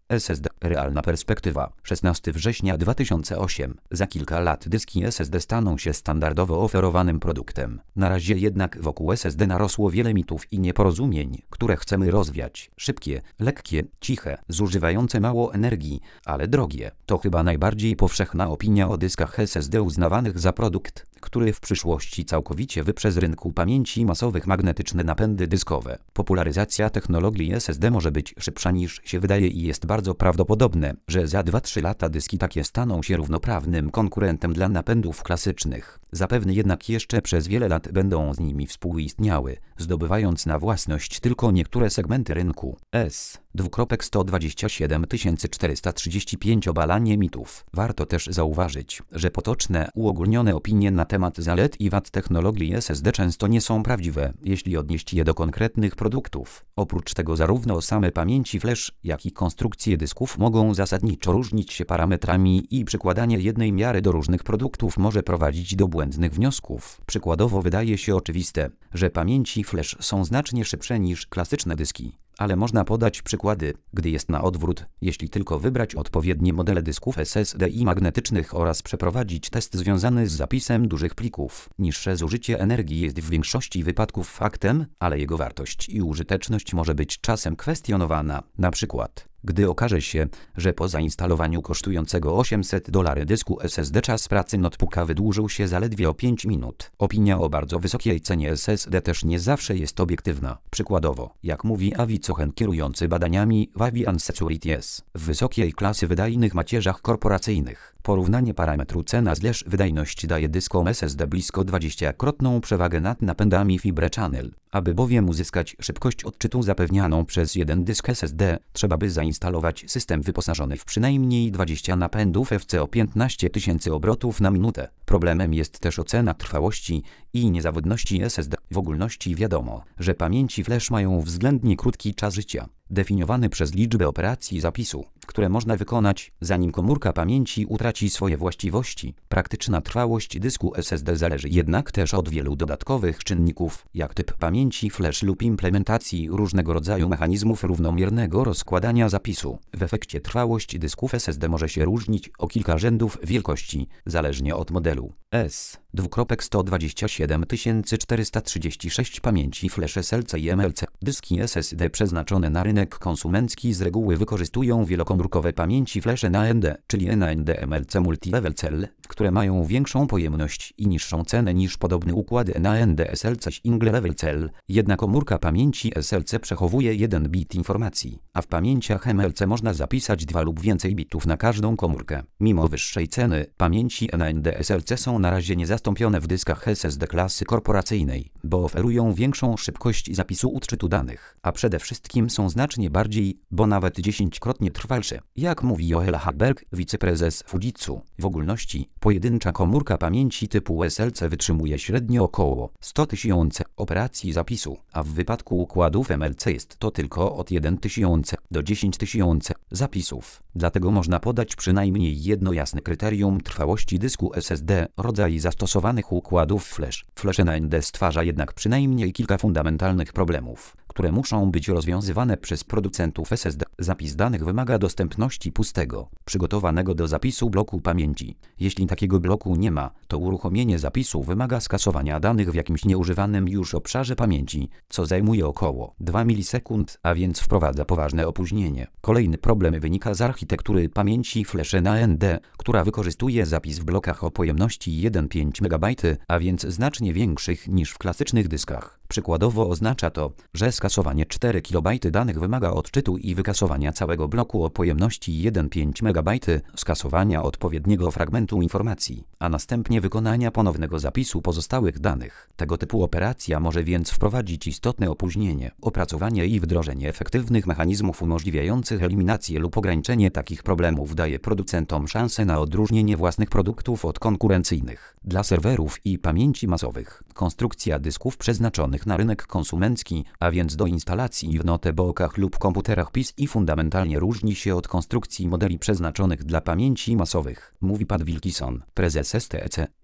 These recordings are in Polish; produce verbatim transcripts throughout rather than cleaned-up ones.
S S D. Realna perspektywa. szesnastego września dwa tysiące ósmego. Za kilka lat dyski S S D staną się standardowo oferowanym produktem. Na razie jednak wokół S S D narosło wiele mitów i nieporozumień, które chcemy rozwiać. Szybkie, lekkie, ciche, zużywające mało energii, ale drogie. To chyba najbardziej powszechna opinia o dyskach S S D uznawanych za produkt, który w przyszłości całkowicie wyprze z rynku pamięci masowych magnetyczne napędy dyskowe. Popularyzacja technologii S S D może być szybsza niż się wydaje i jest bardzo prawdopodobne, że za dwa trzy lata dyski takie staną się równoprawnym konkurentem dla napędów klasycznych. Zapewne jednak jeszcze przez wiele lat będą z nimi współistniały, zdobywając na własność tylko niektóre segmenty rynku. S. sto dwadzieścia siedem tysięcy czterysta trzydzieści pięć Obalanie mitów. Warto też zauważyć, że potoczne, uogólnione opinie na temat zalet i wad technologii S S D często nie są prawdziwe, jeśli odnieść je do konkretnych produktów. Oprócz tego zarówno same pamięci flash, jak i konstrukcje dysków mogą zasadniczo różnić się parametrami i przykładanie jednej miary do różnych produktów może prowadzić do błędnych wniosków. Przykładowo wydaje się oczywiste, że pamięci flash są znacznie szybsze niż klasyczne dyski. Ale można podać przykłady, gdy jest na odwrót, jeśli tylko wybrać odpowiednie modele dysków S S D i magnetycznych oraz przeprowadzić test związany z zapisem dużych plików. Niższe zużycie energii jest w większości wypadków faktem, ale jego wartość i użyteczność może być czasem kwestionowana. Na przykład, gdy okaże się, że po zainstalowaniu kosztującego osiemset dolarów dysku S S D czas pracy notebooka wydłużył się zaledwie o pięć minut. Opinia o bardzo wysokiej cenie S S D też nie zawsze jest obiektywna. Przykładowo, jak mówi Avi Cohen, kierujący badaniami w Avian Securities, w wysokiej klasy wydajnych macierzach korporacyjnych, porównanie parametru cena/wydajność daje dyskom S S D blisko dwudziestokrotną przewagę nad napędami Fibre Channel. Aby bowiem uzyskać szybkość odczytu zapewnianą przez jeden dysk S S D, trzeba by zainstalować system wyposażony w przynajmniej dwadzieścia napędów F C o piętnaście tysięcy obrotów na minutę. Problemem jest też ocena trwałości i niezawodności S S D. W ogólności wiadomo, że pamięci flash mają względnie krótki czas życia, definiowany przez liczbę operacji zapisu, które można wykonać, zanim komórka pamięci utraci swoje właściwości. Praktyczna trwałość dysku S S D zależy jednak też od wielu dodatkowych czynników, jak typ pamięci flash lub implementacji różnego rodzaju mechanizmów równomiernego rozkładania zapisu. W efekcie trwałość dysków S S D może się różnić o kilka rzędów wielkości, zależnie od modelu. S. sto dwadzieścia siedem tysięcy czterysta trzydzieści sześć Pamięci flash S L C i M L C. Dyski S S D przeznaczone na rynek konsumencki z reguły wykorzystują wielokomórkowe pamięci flash N A N D, czyli N A N D M L C Multi-Level Cell, które mają większą pojemność i niższą cenę niż podobny układ N A N D S L C Single Level Cell. Jedna komórka pamięci S L C przechowuje jeden bit informacji, a w pamięciach M L C można zapisać dwa lub więcej bitów na każdą komórkę. Mimo wyższej ceny, pamięci N A N D S L C są na razie niezastąpione w dyskach S S D klasy korporacyjnej, bo oferują większą szybkość zapisu odczytu danych, a przede wszystkim są znacznie bardziej, bo nawet dziesięciokrotnie trwalsze. Jak mówi Joel Hagberg, wiceprezes Fujitsu, w ogólności pojedyncza komórka pamięci typu S L C wytrzymuje średnio około sto tysięcy operacji zapisu, a w wypadku układów M L C jest to tylko od jeden tysiąc do dziesięć tysięcy zapisów. Dlatego można podać przynajmniej jedno jasne kryterium trwałości dysku S S D, rodzaj zastosowanych układów flash. Flash N A N D stwarza jednak przynajmniej kilka fundamentalnych problemów, które muszą być rozwiązywane przez producentów S S D. Zapis danych wymaga dostępności pustego, przygotowanego do zapisu bloku pamięci. Jeśli takiego bloku nie ma, to uruchomienie zapisu wymaga skasowania danych w jakimś nieużywanym już obszarze pamięci, co zajmuje około dwa milisekund, a więc wprowadza poważne opóźnienie. Kolejny problem wynika z architektury pamięci flash N A N D, która wykorzystuje zapis w blokach o pojemności jeden przecinek pięć megabajtów, a więc znacznie większych niż w klasycznych dyskach. Przykładowo oznacza to, że skasowanie cztery kilobajty danych wymaga odczytu i wykasowania całego bloku o pojemności jeden przecinek pięć megabajtów, skasowania odpowiedniego fragmentu informacji, a następnie wykonania ponownego zapisu pozostałych danych. Tego typu operacja może więc wprowadzić istotne opóźnienie. Opracowanie i wdrożenie efektywnych mechanizmów umożliwiających eliminację lub ograniczenie takich problemów daje producentom szansę na odróżnienie własnych produktów od konkurencyjnych. Dla serwerów i pamięci masowych, konstrukcja dysków przeznaczonych na rynek konsumencki, a więc do instalacji w notebookach lub komputerach P C I fundamentalnie różni się od konstrukcji modeli przeznaczonych dla pamięci masowych, mówi Pat Wilkison, prezes S T E C.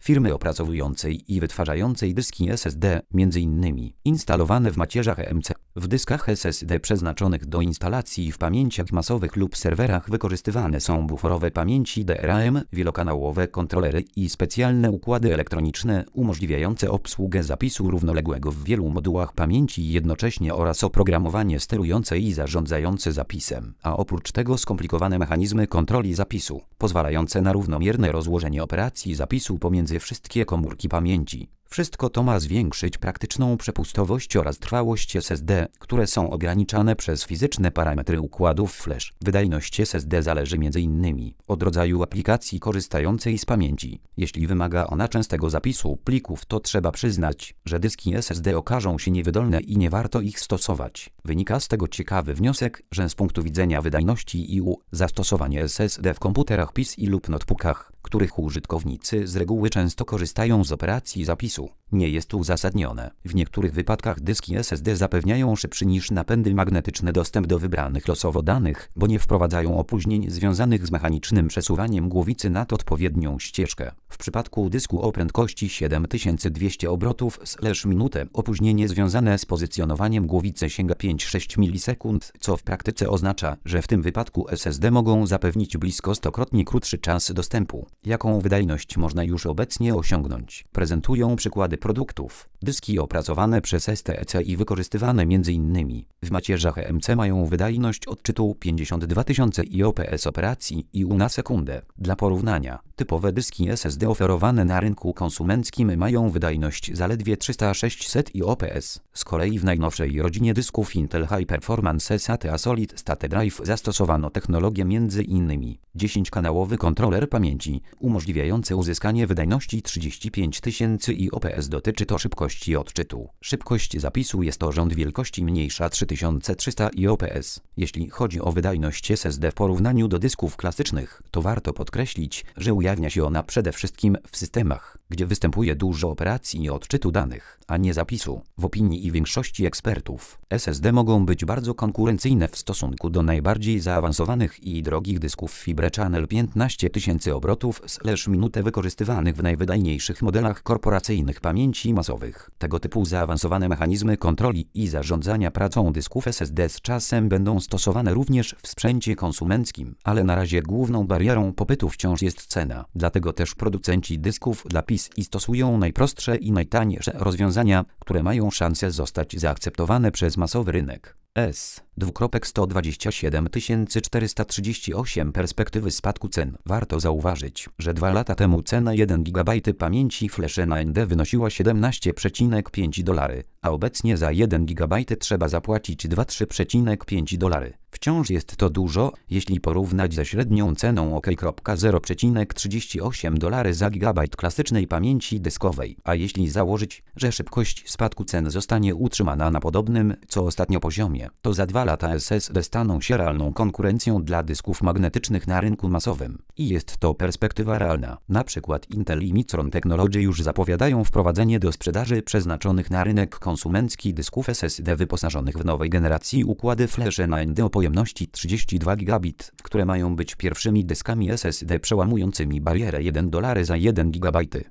firmy opracowującej i wytwarzającej dyski S S D, między innymi instalowane w macierzach E M C. W dyskach S S D przeznaczonych do instalacji w pamięciach masowych lub serwerach wykorzystywane są buforowe pamięci D R A M, wielokanałowe kontrolery i specjalne układy elektroniczne umożliwiające obsługę zapisu równoległego w wielu modułach pamięci jednocześnie oraz oprogramowanie sterujące i zarządzające zapisem, a oprócz tego skomplikowane mechanizmy kontroli zapisu, pozwalające na równomierne rozłożenie operacji zapisu pomiędzy wszystkie komórki pamięci. Wszystko to ma zwiększyć praktyczną przepustowość oraz trwałość S S D, które są ograniczane przez fizyczne parametry układów flash. Wydajność S S D zależy między innymi od rodzaju aplikacji korzystającej z pamięci. Jeśli wymaga ona częstego zapisu plików, to trzeba przyznać, że dyski S S D okażą się niewydolne i nie warto ich stosować. Wynika z tego ciekawy wniosek, że z punktu widzenia wydajności i u zastosowanie S S D w komputerach P C lub notebookach, których użytkownicy z reguły często korzystają z operacji zapisu, nie jest uzasadnione. W niektórych wypadkach dyski S S D zapewniają szybszy niż napędy magnetyczne dostęp do wybranych losowo danych, bo nie wprowadzają opóźnień związanych z mechanicznym przesuwaniem głowicy nad odpowiednią ścieżkę. W przypadku dysku o prędkości siedem tysięcy dwieście obrotów na minutę opóźnienie związane z pozycjonowaniem głowicy sięga pięć do sześciu milisekund, co w praktyce oznacza, że w tym wypadku S S D mogą zapewnić blisko stokrotnie krótszy czas dostępu, jaką wydajność można już obecnie osiągnąć. Prezentują przykłady produktów. Dyski opracowane przez S T E C i wykorzystywane m.in. w macierzach E M C mają wydajność odczytu pięćdziesiąt dwa tysiące I O P S operacji I U na sekundę. Dla porównania, typowe dyski S S D oferowane na rynku konsumenckim mają wydajność zaledwie trzysta do sześciuset I O P S. Z kolei w najnowszej rodzinie dysków Intel High Performance S A T A Solid State Drive zastosowano technologię m.in. dziesięciokanałowy kontroler pamięci, umożliwiający uzyskanie wydajności trzydzieści pięć tysięcy I O P S. Dotyczy to szybkości odczytu. Szybkość zapisu jest o rząd wielkości mniejsza trzy tysiące trzysta I O P S. Jeśli chodzi o wydajność S S D w porównaniu do dysków klasycznych, to warto podkreślić, że ujawnia się ona przede wszystkim w systemach, gdzie występuje dużo operacji i odczytu danych, a nie zapisu. W opinii i większości ekspertów, S S D mogą być bardzo konkurencyjne w stosunku do najbardziej zaawansowanych i drogich dysków Fibre Channel piętnaście tysięcy obrotów na minutę wykorzystywanych w najwydajniejszych modelach korporacyjnych pamięci masowych. Tego typu zaawansowane mechanizmy kontroli i zarządzania pracą dysków S S D z czasem będą stosowane również w sprzęcie konsumenckim, ale na razie główną barierą popytu wciąż jest cena. Dlatego też producenci dysków dla P C I stosują najprostsze i najtańsze rozwiązania, które mają szansę zostać zaakceptowane przez masowy rynek. S sto dwadzieścia siedem tysięcy czterysta trzydzieści osiem Perspektywy spadku cen. Warto zauważyć, że dwa lata temu cena jeden gigabajt pamięci flash na A M D wynosiła siedemnaście przecinek pięć dolarów, a obecnie za jeden gigabajt trzeba zapłacić dwadzieścia trzy przecinek pięć dolarów. Wciąż jest to dużo, jeśli porównać ze średnią ceną OK zero przecinek trzydzieści osiem dolarów za gigabajt klasycznej pamięci dyskowej, a jeśli założyć, że szybkość spadku cen zostanie utrzymana na podobnym, co ostatnio poziomie, to za dwa lata S S D staną się realną konkurencją dla dysków magnetycznych na rynku masowym. I jest to perspektywa realna. Na przykład Intel i Micron Technology już zapowiadają wprowadzenie do sprzedaży przeznaczonych na rynek konsumencki dysków S S D wyposażonych w nowej generacji układy flash na A M D o pojemności trzydzieści dwa gigabit, które mają być pierwszymi dyskami S S D przełamującymi barierę jeden dolar za jeden gigabajt.